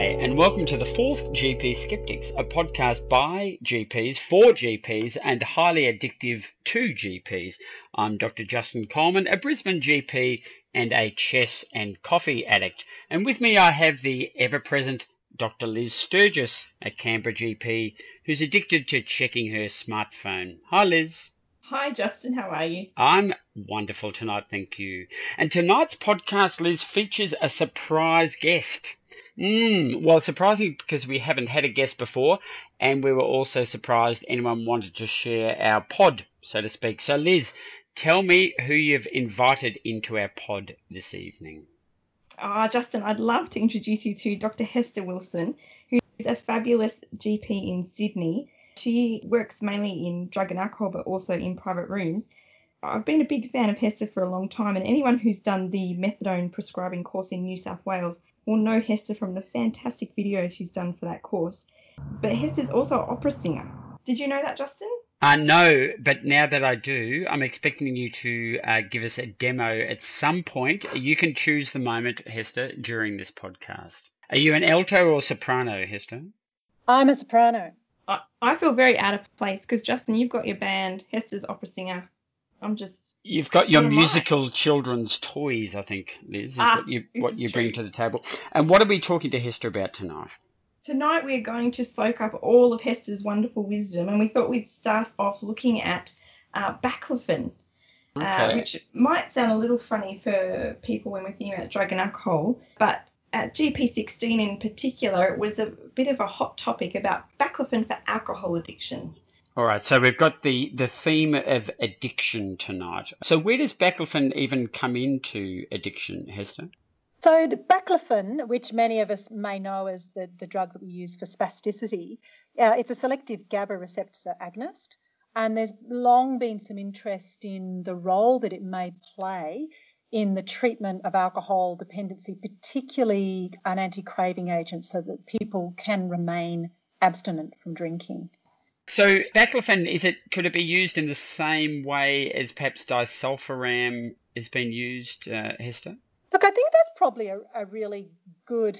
G'day and welcome to the fourth GP Skeptics, a podcast by GPs, for GPs and highly addictive to GPs. I'm Dr. Justin Coleman, a Brisbane GP and a chess and coffee addict. And with me I have the ever-present Dr. Liz Sturgis, a Canberra GP who's addicted to checking her smartphone. Hi Liz. Hi Justin, how are you? I'm wonderful tonight, thank you. And tonight's podcast, Liz, features a surprise guest. Well, surprising because we haven't had a guest before, and we were also surprised anyone wanted to share our pod, so to speak. So, Liz, tell me who you've invited into our pod this evening. Justin, I'd love to introduce you to Dr. Hester Wilson, who is a fabulous GP in Sydney. She works mainly in drug and alcohol, but also in private rooms. I've been a big fan of Hester for a long time, and anyone who's done the methadone prescribing course in New South Wales will know Hester from the fantastic videos she's done for that course. But Hester's also an opera singer. Did you know that, Justin? No, but now that I do, I'm expecting you to give us a demo at some point. You can choose the moment, Hester, during this podcast. Are you an alto or soprano, Hester? I'm a soprano. I feel very out of place because, Justin, you've got your band, Hester's opera singer. You've got your musical children's toys, I think, Liz, is what you bring to the table. And what are we talking to Hester about tonight? Tonight we're going to soak up all of Hester's wonderful wisdom, and we thought we'd start off looking at baclofen, which might sound a little funny for people when we're thinking about drug and alcohol, but at GP16 in particular, it was a bit of a hot topic about baclofen for alcohol addiction. All right, so we've got the theme of addiction tonight. So where does baclofen even come into addiction, Hester? So baclofen, which many of us may know as the drug that we use for spasticity, it's a selective GABA receptor agonist, and there's long been some interest in the role that it may play in the treatment of alcohol dependency, particularly an anti-craving agent, so that people can remain abstinent from drinking. So baclofen, could it be used in the same way as perhaps disulfiram has been used, Hester? Look, I think that's probably a really good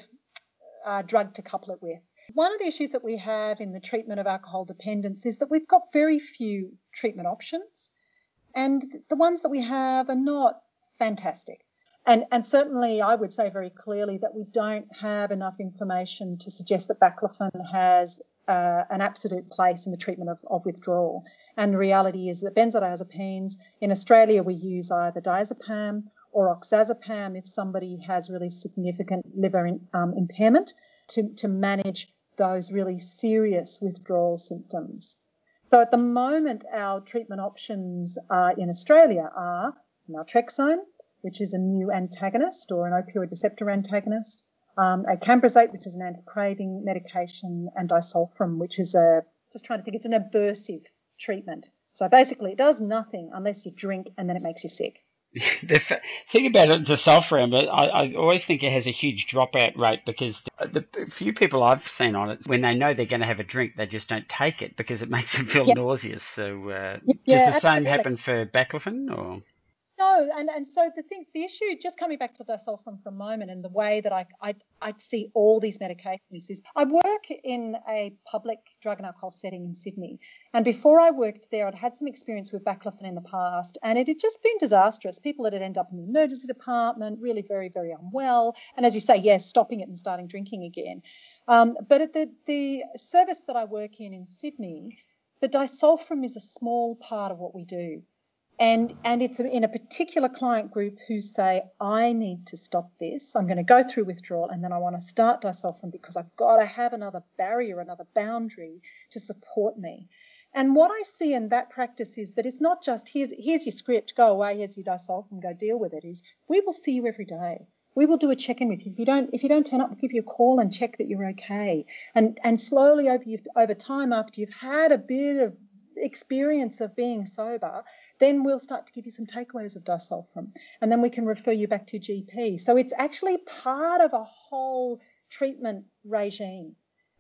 drug to couple it with. One of the issues that we have in the treatment of alcohol dependence is that we've got very few treatment options, and the ones that we have are not fantastic. And certainly I would say very clearly that we don't have enough information to suggest that baclofen has an absolute place in the treatment of withdrawal. And the reality is that benzodiazepines, in Australia we use either diazepam or oxazepam if somebody has really significant liver impairment to manage those really serious withdrawal symptoms. So at the moment, our treatment options in Australia are naltrexone, which is a new antagonist or an opioid receptor antagonist, acamprosate, which is an anti-craving medication, and disulfiram, which is it's an aversive treatment. So basically it does nothing unless you drink and then it makes you sick. The thing about it, disulfiram, I always think it has a huge dropout rate because the few people I've seen on it, when they know they're going to have a drink, they just don't take it because it makes them feel nauseous. So does the same happen for baclofen, or? No, and so the issue, just coming back to disulfiram for a moment, and the way that I see all these medications is I work in a public drug and alcohol setting in Sydney, and before I worked there, I'd had some experience with baclofen in the past, and it had just been disastrous. People that had ended up in the emergency department, really very, very unwell, and as you say, yes, stopping it and starting drinking again. But at the service that I work in Sydney, the disulfiram is a small part of what we do. And it's in a particular client group who say, I need to stop this. I'm going to go through withdrawal and then I want to start disulfiram because I've got to have another barrier, another boundary to support me. And what I see in that practice is that it's not just here's your script, go away, here's your disulfiram, go deal with it. Is we will see you every day. We will do a check-in with you. If you don't turn up, we'll give you a call and check that you're okay. And slowly over time, after you've had a bit of experience of being sober, then we'll start to give you some takeaways of disulfiram, and then we can refer you back to GP. So it's actually part of a whole treatment regime.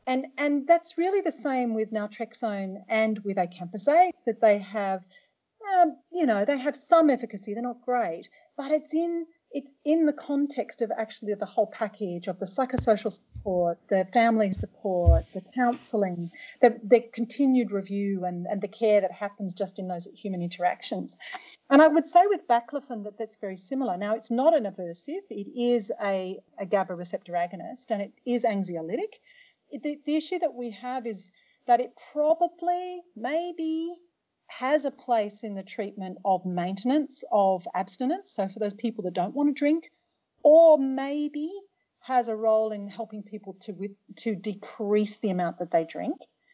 And that's really the same with naltrexone and with acamprosate, that they have, they have some efficacy. They're not great, but it's in it's in the context of actually the whole package of the psychosocial support, the family support, the counselling, the continued review and the care that happens just in those human interactions. And I would say with baclofen that that's very similar. Now, it's not an aversive. It is a GABA receptor agonist, and it is anxiolytic. The issue that we have is that it probably maybe has a place in the treatment of maintenance of abstinence, so for those people that don't want to drink, or maybe has a role in helping people to decrease the amount that they drink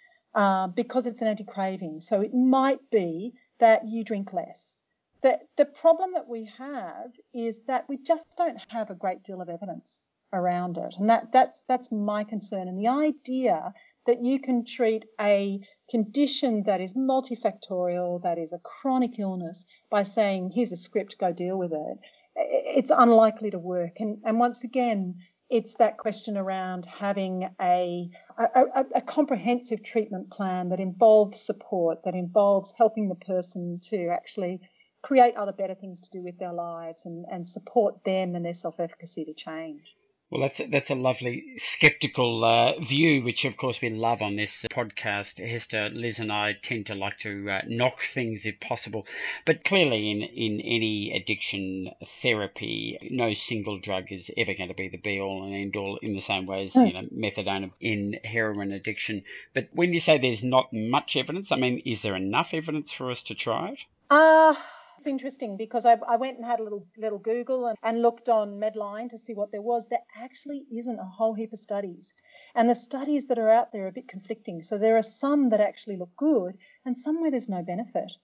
because it's an anti-craving. So it might be that you drink less. The problem that we have is that we just don't have a great deal of evidence around it, and that's my concern. And the idea that you can treat a condition that is multifactorial, that is a chronic illness, by saying, here's a script, go deal with it, it's unlikely to work. And once again, it's that question around having a comprehensive treatment plan that involves support, that involves helping the person to actually create other better things to do with their lives and support them and their self-efficacy to change. Well, that's a lovely skeptical view, which of course we love on this podcast. Hester, Liz, and I tend to like to knock things if possible, but clearly in any addiction therapy, no single drug is ever going to be the be all and end all. In the same way as methadone in heroin addiction. But when you say there's not much evidence, I mean, is there enough evidence for us to try it? It's interesting because I went and had a little Google and looked on Medline to see what there was. There actually isn't a whole heap of studies. And the studies that are out there are a bit conflicting. So there are some that actually look good and some where there's no benefit.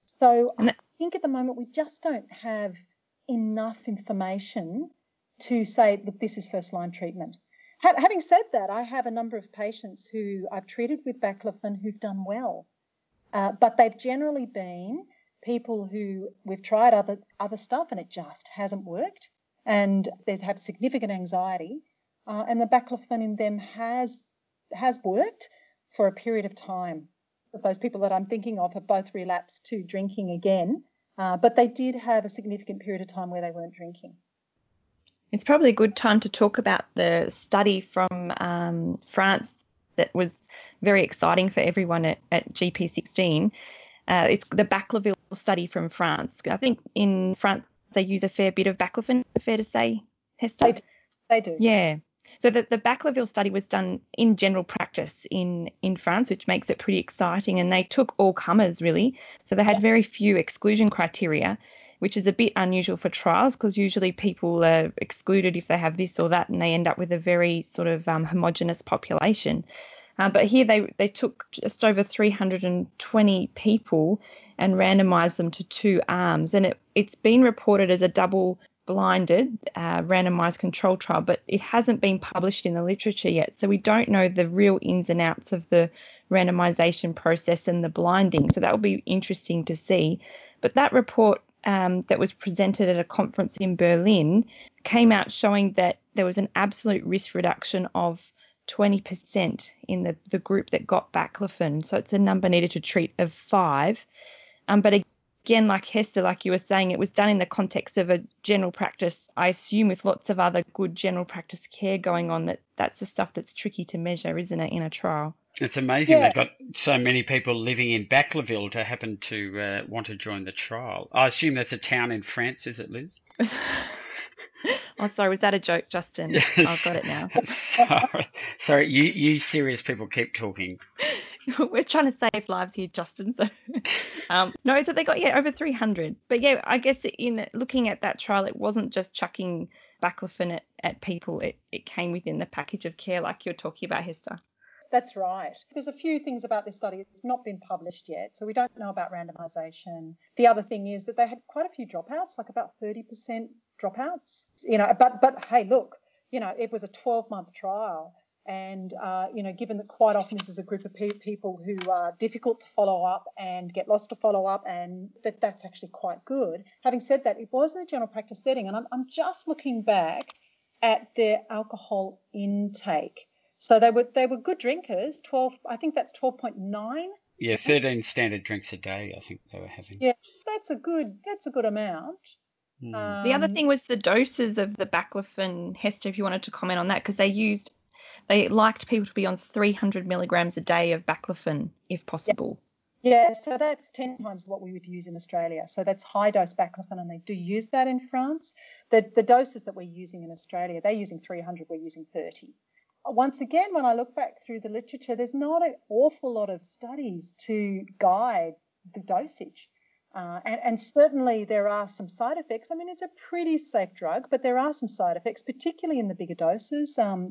So I think at the moment we just don't have enough information to say that this is first-line treatment. Having said that, I have a number of patients who I've treated with baclofen who've done well. But they've generally been people who we've tried other stuff and it just hasn't worked, and they've had significant anxiety, and the baclofen in them has worked for a period of time. But those people that I'm thinking of have both relapsed to drinking again, but they did have a significant period of time where they weren't drinking. It's probably a good time to talk about the study from France that was very exciting for everyone at GP16. It's the Bacloville study from France. I think in France they use a fair bit of baclofen, fair to say, Hester? They do. Yeah. So the Bacloville study was done in general practice in France, which makes it pretty exciting. And they took all comers, really. So they had very few exclusion criteria, which is a bit unusual for trials because usually people are excluded if they have this or that, and they end up with a very sort of homogenous population. But here they took just over 320 people and randomized them to two arms. And it's been reported as a double-blinded randomized control trial, but it hasn't been published in the literature yet. So we don't know the real ins and outs of the randomization process and the blinding. So that will be interesting to see. But that report that was presented at a conference in Berlin came out showing that there was an absolute risk reduction of 20% in the group that got baclofen. So it's a number needed to treat of 5. But again, like Hester, like you were saying, it was done in the context of a general practice, I assume with lots of other good general practice care going on. That's the stuff that's tricky to measure, isn't it, in a trial? It's amazing they've got so many people living in Bacloville to happen to want to join the trial. I assume that's a town in France, is it, Liz? Oh, sorry, was that a joke, Justin? I've got it now. Sorry, you serious people keep talking. We're trying to save lives here, Justin. So, no, so they got over 300. But yeah, I guess in looking at that trial, it wasn't just chucking baclofen at people. It came within the package of care, like you're talking about, Hester. That's right. There's a few things about this study. It's not been published yet, so we don't know about randomization. The other thing is that they had quite a few dropouts, like about 30% dropouts. But hey, look, it was a 12-month trial. And, given that quite often this is a group of people who are difficult to follow up and get lost to follow up, and that's actually quite good. Having said that, it was in a general practice setting, and I'm just looking back at their alcohol intake. So they were good drinkers. 12, I think that's 12.9. Yeah, 13 standard drinks a day, I think they were having. Yeah, that's a good amount. The other thing was the doses of the baclofen. Hester, if you wanted to comment on that, because they liked people to be on 300 milligrams a day of baclofen if possible. Yeah, so that's 10 times what we would use in Australia. So that's high dose baclofen, and they do use that in France. The doses that we're using in Australia, they're using 300, we're using 30. Once again, when I look back through the literature, there's not an awful lot of studies to guide the dosage. And certainly there are some side effects. I mean, it's a pretty safe drug, but there are some side effects, particularly in the bigger doses, some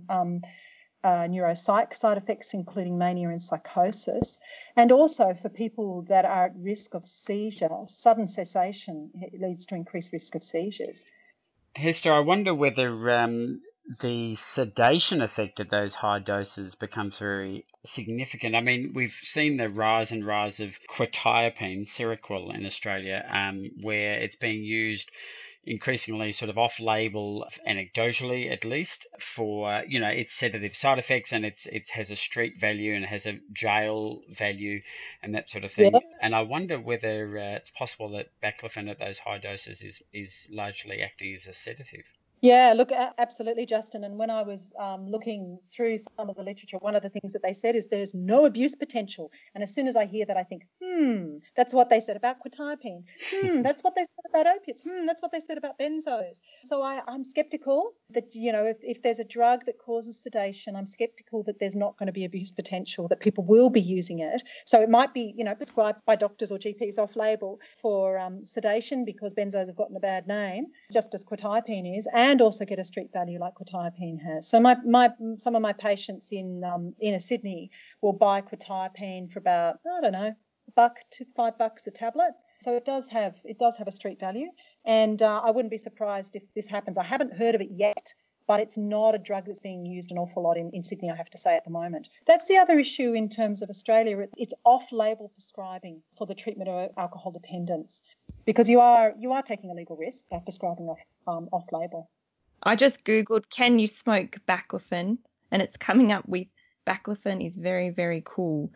neuropsych side effects, including mania and psychosis. And also for people that are at risk of seizure, sudden cessation leads to increased risk of seizures. Hester, I wonder whether the sedation effect of those high doses becomes very significant. I mean, we've seen the rise and rise of quetiapine, Seroquel in Australia, where it's being used increasingly sort of off-label, anecdotally at least, for its sedative side effects, and it has a street value and it has a jail value and that sort of thing. Yeah. And I wonder whether it's possible that baclofen at those high doses is largely acting as a sedative. Yeah, look, absolutely, Justin. And when I was looking through some of the literature, one of the things that they said is there's no abuse potential. And as soon as I hear that, I think, that's what they said about quetiapine. That's what they said about opiates. That's what they said about benzos. So I'm skeptical that, if there's a drug that causes sedation, I'm skeptical that there's not going to be abuse potential, that people will be using it. So it might be, prescribed by doctors or GPs off-label for sedation because benzos have gotten a bad name, just as quetiapine is, and also get a street value like quetiapine has. So some of my patients in inner Sydney will buy quetiapine for about, I don't know, $1 to $5 a tablet. So it does have a street value, and I wouldn't be surprised if this happens. I haven't heard of it yet, but it's not a drug that's being used an awful lot in Sydney, I have to say, at the moment. That's the other issue in terms of Australia. It's off-label prescribing for the treatment of alcohol dependence, because you are taking a legal risk by prescribing off-label. I just Googled, can you smoke baclofen? And it's coming up with baclofen is very, very cool.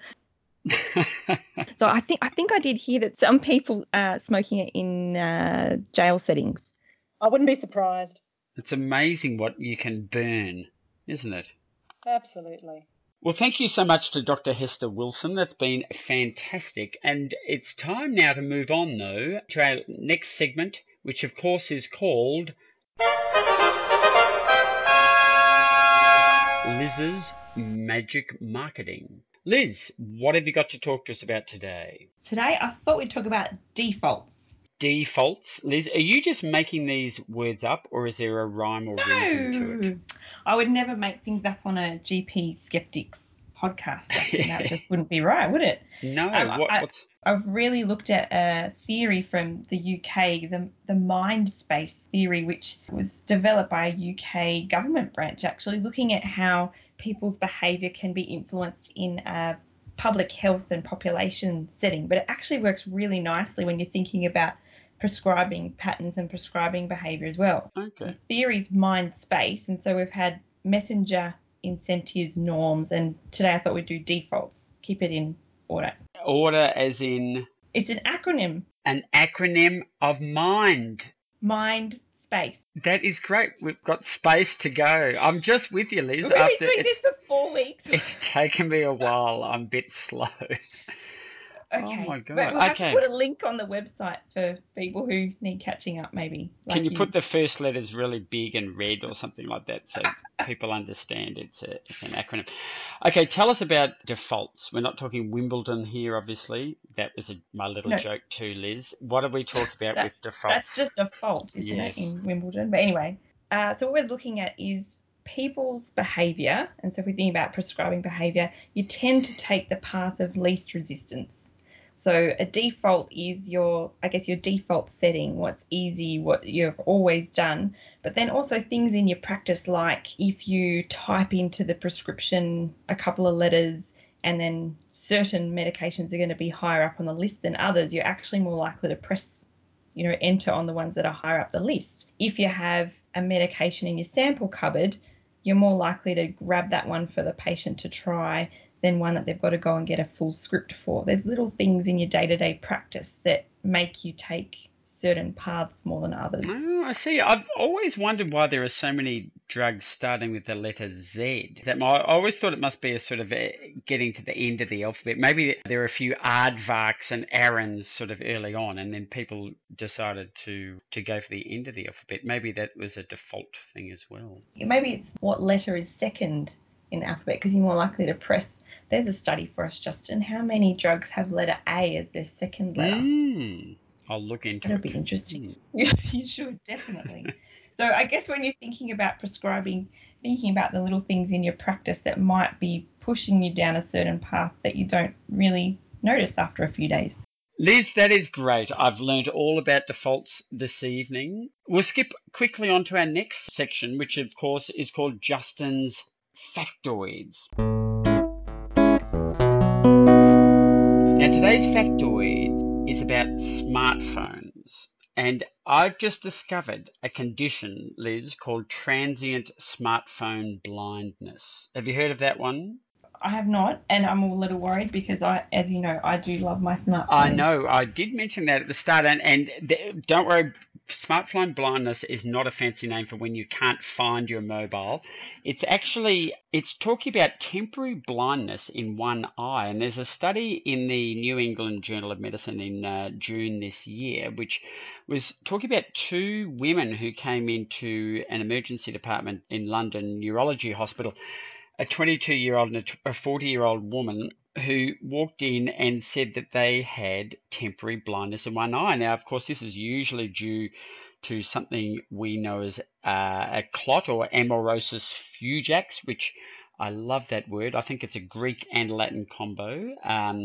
So I think I did hear that some people are smoking it in jail settings. I wouldn't be surprised. It's amazing what you can burn, isn't it? Absolutely. Well, thank you so much to Dr. Hester Wilson. That's been fantastic. And it's time now to move on, though, to our next segment, which, of course, is called Liz's Magic Marketing. Liz, what have you got to talk to us about today? Today, I thought we'd talk about defaults. Defaults? Liz, are you just making these words up, or is there a rhyme or reason to it? I would never make things up on a GP Skeptics podcast, Justin. That just wouldn't be right, would it? No. I've really looked at a theory from the UK, the mind space theory, which was developed by a UK government branch, actually looking at how people's behaviour can be influenced in a public health and population setting. But it actually works really nicely when you're thinking about prescribing patterns and prescribing behaviour as well. Okay. The theory's mind space, and so we've had messenger, incentives, norms, and today I thought we'd do defaults. Keep it in order. Order as in? It's an acronym. An acronym of mind. Mind space. That is great. We've got space to go. I'm just with you, Liz. We've been doing this for 4 weeks. It's taken me a while. I'm a bit slow. Okay. Oh my God. But we'll have to put a link on the website for people who need catching up, maybe. Can you put the first letters really big and red or something like that so people understand it's an acronym? Okay, tell us about defaults. We're not talking Wimbledon here, obviously. That was my little joke too, Liz. What do we talk about with defaults? That's just a fault, isn't it, in Wimbledon? But anyway, so what we're looking at is people's behaviour. And so if we think about prescribing behaviour, you tend to take the path of least resistance. So a default is your default setting, what's easy, what you've always done. But then also things in your practice, like if you type into the prescription a couple of letters and then certain medications are going to be higher up on the list than others, you're actually more likely to press, enter on the ones that are higher up the list. If you have a medication in your sample cupboard, you're more likely to grab that one for the patient to try than one that they've got to go and get a full script for. There's little things in your day-to-day practice that make you take certain paths more than others. Oh, I see. I've always wondered why there are so many drugs starting with the letter Z. I always thought it must be a sort of getting to the end of the alphabet. Maybe there are a few aardvarks and Aarons sort of early on, and then people decided to go for the end of the alphabet. Maybe that was a default thing as well. Maybe it's what letter is second in the alphabet, because you're more likely to press. There's a study for us, Justin. How many drugs have letter A as their second letter? I'll look into That'll it. be interesting. You should, definitely. So I guess when you're thinking about prescribing, thinking about the little things in your practice that might be pushing you down a certain path that you don't really notice after a few days. Liz, that is great. I've learned all about defaults this evening. We'll skip quickly on to our next section, which of course is called Justin's Factoids. Now, today's factoid is about smartphones. And I've just discovered a condition, Liz, called transient smartphone blindness. Have you heard of that one? I have not, and I'm a little worried because as you know, I do love my smartphone. I know. I did mention that at the start, and don't worry, smartphone blindness is not a fancy name for when you can't find your mobile. It's talking about temporary blindness in one eye, and there's a study in the New England Journal of Medicine in June this year, which was talking about two women who came into an emergency department in London Neurology Hospital, a 22-year-old and a 40-year-old woman who walked in and said that they had temporary blindness in one eye. Now, of course, this is usually due to something we know as a clot or amaurosis fugax, which I love that word. I think it's a Greek and Latin combo.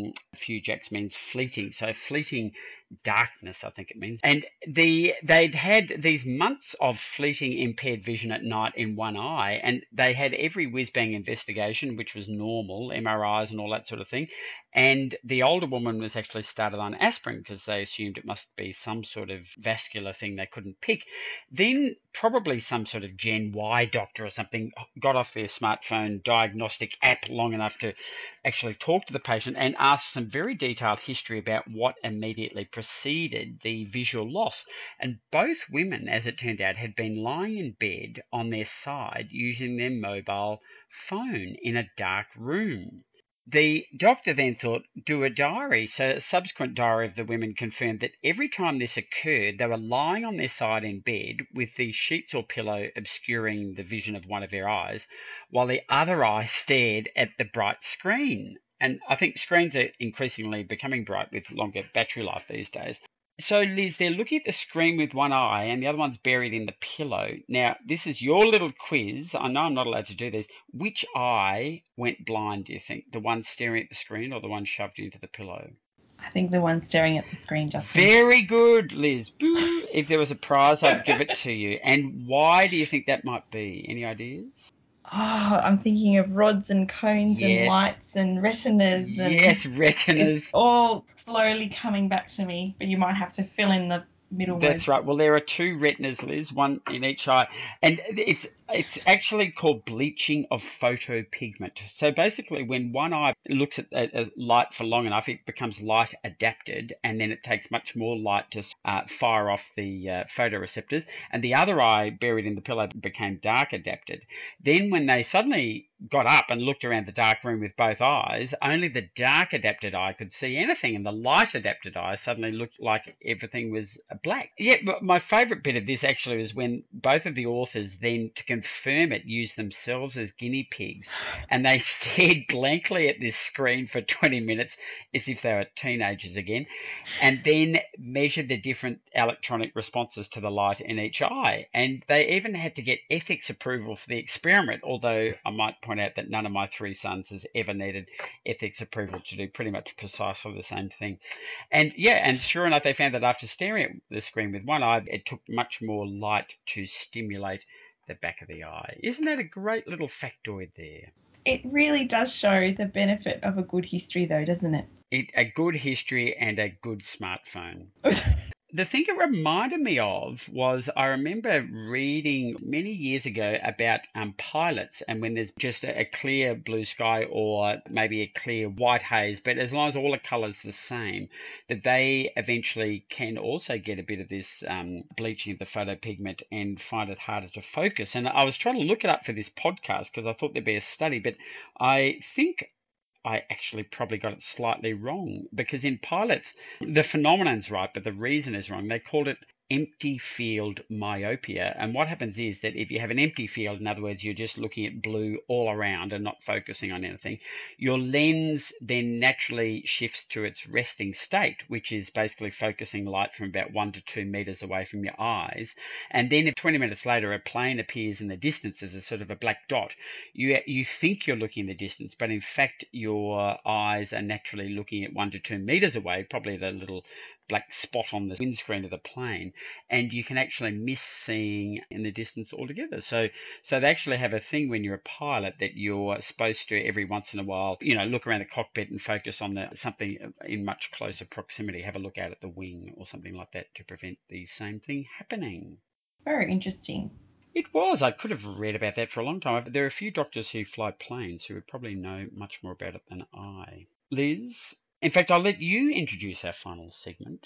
Fugax means fleeting, so fleeting darkness, I think it means. And they'd had these months of fleeting impaired vision at night in one eye, and they had every whiz-bang investigation, which was normal, MRIs and all that sort of thing. And the older woman was actually started on aspirin because they assumed it must be some sort of vascular thing they couldn't pick. Then probably some sort of Gen Y doctor or something got off their smartphone diagnostic app long enough to actually talk to the patient and ask some very detailed history about what immediately preceded the visual loss. And both women, as it turned out, had been lying in bed on their side using their mobile phone in a dark room. The doctor then thought, do a diary. So a subsequent diary of the women confirmed that every time this occurred, they were lying on their side in bed with the sheets or pillow obscuring the vision of one of their eyes, while the other eye stared at the bright screen. And I think screens are increasingly becoming bright with longer battery life these days. So, Liz, they're looking at the screen with one eye and the other one's buried in the pillow. Now, this is your little quiz. I know I'm not allowed to do this. Which eye went blind, do you think? The one staring at the screen or the one shoved into the pillow? I think the one staring at the screen, Justin. Very good, Liz. Boo! If there was a prize, I'd give it to you. And why do you think that might be? Any ideas? Oh, I'm thinking of rods and cones and lights and retinas. Yes, retinas. It's all slowly coming back to me, but you might have to fill in the middle words. That's right. Well, there are two retinas, Liz, one in each eye. And it's actually called bleaching of photopigment. So basically, when one eye looks at a light for long enough, it becomes light adapted, and then it takes much more light to fire off the photoreceptors. And the other eye, buried in the pillow, became dark adapted. Then when they suddenly got up and looked around the dark room with both eyes, only the dark adapted eye could see anything, and the light adapted eye suddenly looked like everything was black. Yeah, but my favourite bit of this actually was when both of the authors then, to confirm it, used themselves as guinea pigs, and they stared blankly at this screen for 20 minutes as if they were teenagers again, and then measured the different electronic responses to the light in each eye. And they even had to get ethics approval for the experiment, although I might point out that none of my three sons has ever needed ethics approval to do pretty much precisely the same thing. And yeah, and sure enough, they found that after staring at the screen with one eye, it took much more light to stimulate the back of the eye. Isn't that a great little factoid there? It really does show the benefit of a good history, though, doesn't it? A good history and a good smartphone. The thing it reminded me of was I remember reading many years ago about pilots, and when there's just a clear blue sky or maybe a clear white haze, but as long as all the colours the same, that they eventually can also get a bit of this bleaching of the photopigment and find it harder to focus. And I was trying to look it up for this podcast because I thought there'd be a study, but I think I actually probably got it slightly wrong, because in pilots, the phenomenon's right, but the reason is wrong. They called it empty field myopia. And what happens is that if you have an empty field, in other words, you're just looking at blue all around and not focusing on anything, your lens then naturally shifts to its resting state, which is basically focusing light from about 1 to 2 meters away from your eyes. And then if 20 minutes later a plane appears in the distance as a sort of a black dot, you think you're looking in the distance, but in fact your eyes are naturally looking at 1 to 2 meters away, probably at a little black spot on the windscreen of the plane, and you can actually miss seeing in the distance altogether. So they actually have a thing when you're a pilot that you're supposed to every once in a while, look around the cockpit and focus on something in much closer proximity, have a look out at the wing or something like that to prevent the same thing happening. Very interesting. It was. I could have read about that for a long time. There are a few doctors who fly planes who would probably know much more about it than I. Liz? In fact, I'll let you introduce our final segment.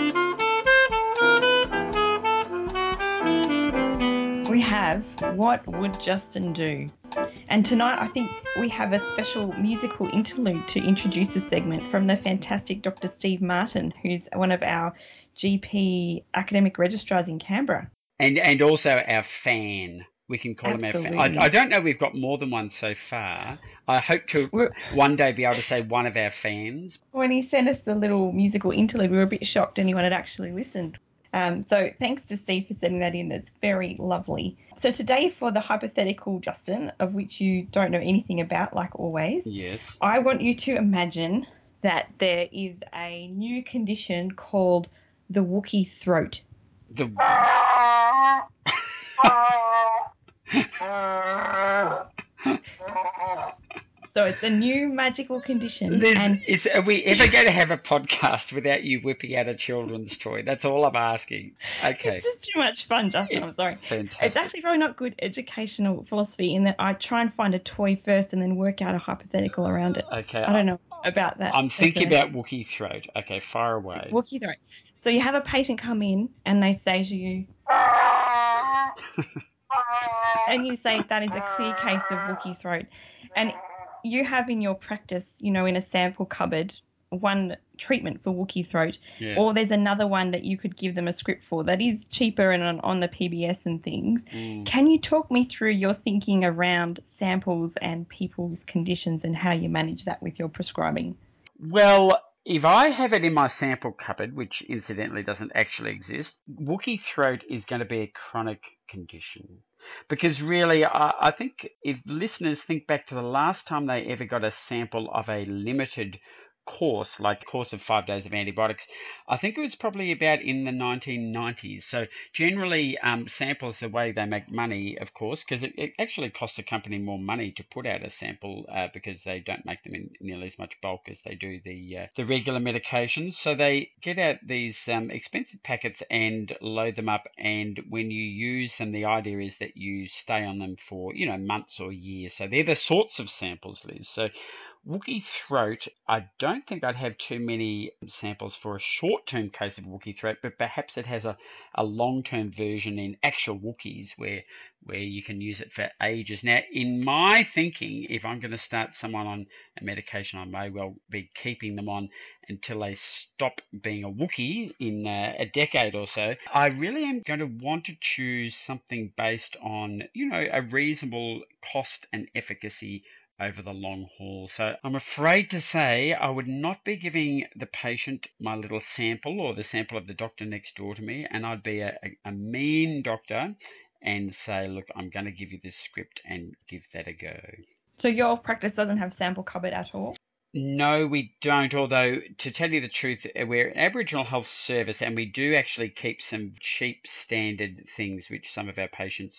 We have What Would Justin Do? And tonight I think we have a special musical interlude to introduce the segment from the fantastic Dr. Steve Martin, who's one of our GP academic registrars in Canberra. And also our fan. We can call him our fan. I don't know, we've got more than one so far. I hope to one day be able to say one of our fans. When he sent us the little musical interlude, we were a bit shocked anyone had actually listened. So thanks to Steve for sending that in. It's very lovely. So today, for the hypothetical, Justin, of which you don't know anything about, like always, yes, I want you to imagine that there is a new condition called the Wookiee throat. So it's a new magical condition. Liz, are we ever going to have a podcast without you whipping out a children's toy? That's all I'm asking. Okay. It's just too much fun, Justin. I'm sorry. Fantastic. It's actually probably not good educational philosophy in that I try and find a toy first and then work out a hypothetical around it. Okay. I don't know about that. I'm thinking about Wookiee throat. Okay, far away. Wookiee throat. So you have a patient come in and they say to you, and you say that is a clear case of Wookiee throat. And you have in your practice, in a sample cupboard, one treatment for Wookiee throat, yes, or there's another one that you could give them a script for that is cheaper and on the PBS and things. Can you talk me through your thinking around samples and people's conditions and how you manage that with your prescribing? Well, if I have it in my sample cupboard, which incidentally doesn't actually exist, Wookiee throat is going to be a chronic condition. Because really, I think if listeners think back to the last time they ever got a sample of a limited course, like a course of 5 days of antibiotics, I think it was probably about in the 1990s. So generally, samples, the way they make money, of course, because it actually costs a company more money to put out a sample because they don't make them in nearly as much bulk as they do the regular medications. So they get out these expensive packets and load them up, and when you use them, the idea is that you stay on them for months or years. So they're the sorts of samples, Liz. So Wookiee throat, I don't think I'd have too many samples for a short-term case of Wookiee throat, but perhaps it has a long-term version in actual Wookiees where you can use it for ages. Now, in my thinking, if I'm going to start someone on a medication, I may well be keeping them on until they stop being a Wookiee in a decade or so. I really am going to want to choose something based on, a reasonable cost and efficacy over the long haul. So I'm afraid to say I would not be giving the patient my little sample or the sample of the doctor next door to me, and I'd be a mean doctor and say, look, I'm going to give you this script and give that a go. So your practice doesn't have sample cupboard at all? No, we don't. Although, to tell you the truth, we're an Aboriginal health service and we do actually keep some cheap standard things which some of our patients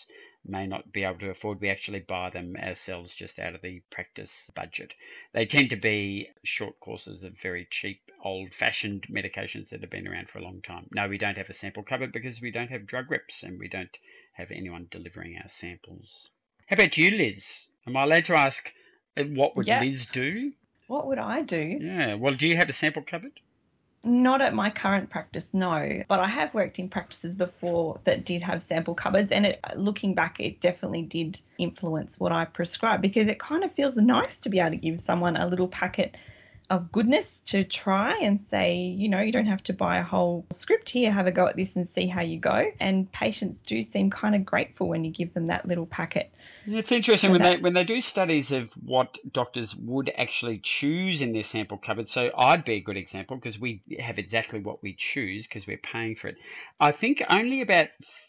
may not be able to afford, we actually buy them ourselves just out of the practice budget. They tend to be short courses of very cheap, old-fashioned medications that have been around for a long time. No, we don't have a sample cupboard because we don't have drug reps and we don't have anyone delivering our samples. How about you, Liz? Am I allowed to ask what would Liz do? What would I do? Yeah, well, do you have a sample cupboard? Not at my current practice, no. But I have worked in practices before that did have sample cupboards, and looking back, it definitely did influence what I prescribe, because it kind of feels nice to be able to give someone a little packet of goodness to try and say, you don't have to buy a whole script here, have a go at this and see how you go. And patients do seem kind of grateful when you give them that little packet. It's interesting So when they do studies of what doctors would actually choose in their sample cupboard. So I'd be a good example because we have exactly what we choose because we're paying for it. I think only about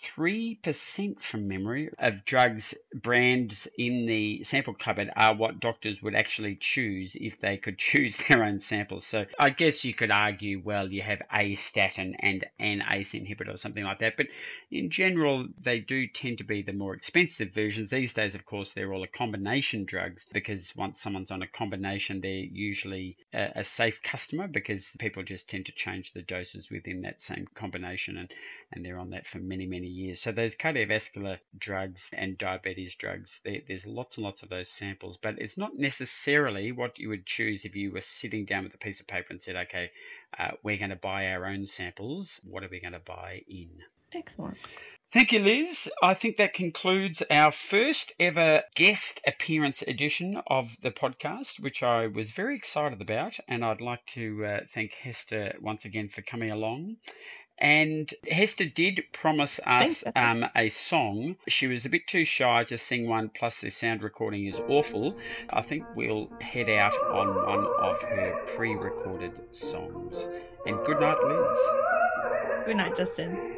3% from memory of drugs brands in the sample cupboard are what doctors would actually choose if they could choose their own samples. So I guess you could argue, well, you have a statin and an ACE inhibitor or something like that. But in general, they do tend to be the more expensive versions. These days, of course, they're all a combination drugs because once someone's on a combination, they're usually a safe customer because people just tend to change the doses within that same combination and they're on that for many, many years. So those cardiovascular drugs and diabetes drugs, there's lots and lots of those samples, but it's not necessarily what you would choose if you were sitting down with a piece of paper and said, okay, we're going to buy our own samples. What are we going to buy in? Excellent. Thank you, Liz. I think that concludes our first ever guest appearance edition of the podcast, which I was very excited about. And I'd like to thank Hester once again for coming along. And Hester did promise us a song. She was a bit too shy to sing one, plus the sound recording is awful. I think we'll head out on one of her pre-recorded songs. And good night, Liz. Good night, Justin.